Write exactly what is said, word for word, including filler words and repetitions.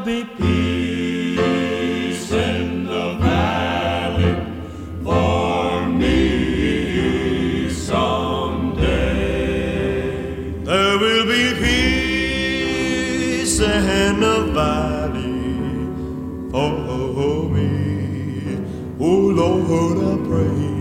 be peace in the valley for me someday. There will be peace in the valley for me. Oh Lord, I pray.